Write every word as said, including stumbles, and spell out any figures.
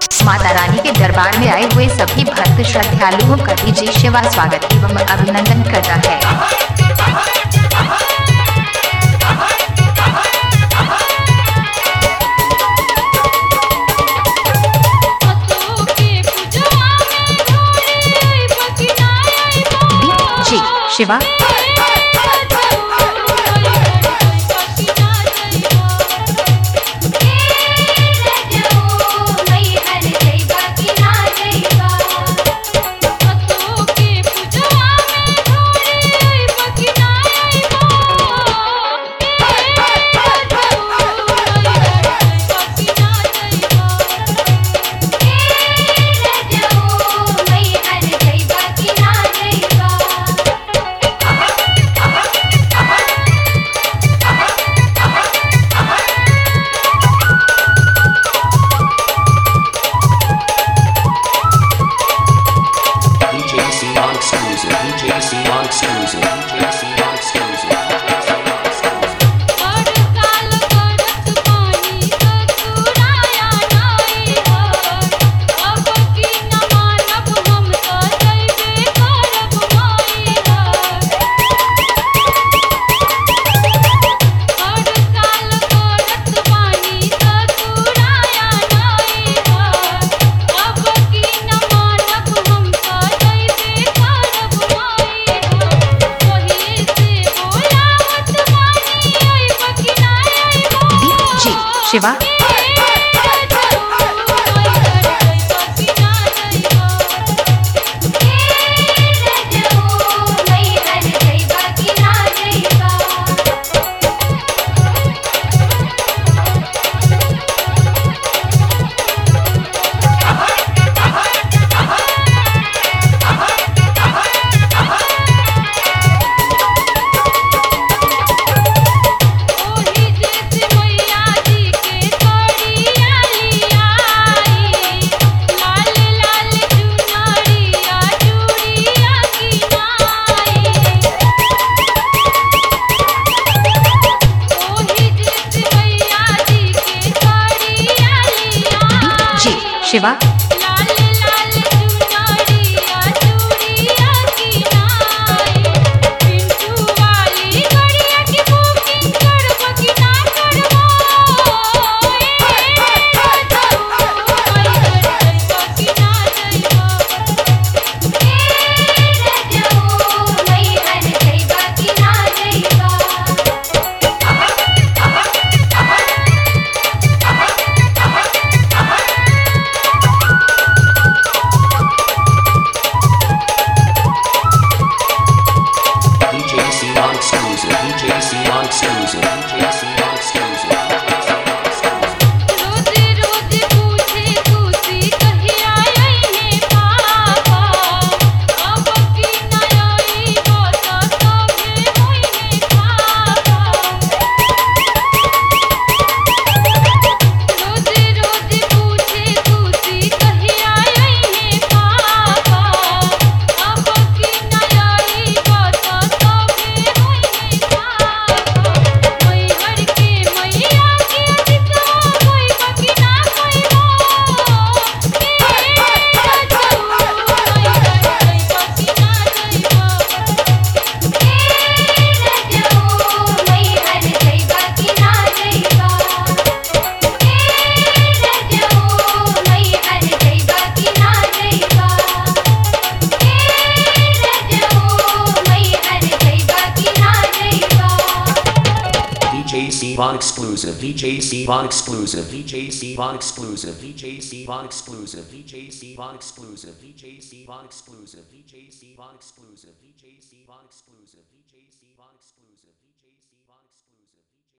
माता रानी के दरबार में आए हुए सभी भक्त श्रद्धालुओं का डीजे शिवा स्वागत एवं अभिनंदन करता है। Shiva Shiva Shiva Von exclusive V J C Von exclusive V J C Von exclusive V J C Von exclusive V J C Von exclusive V J C Von exclusive V J C Von exclusive V J C Von exclusive V J C Von exclusive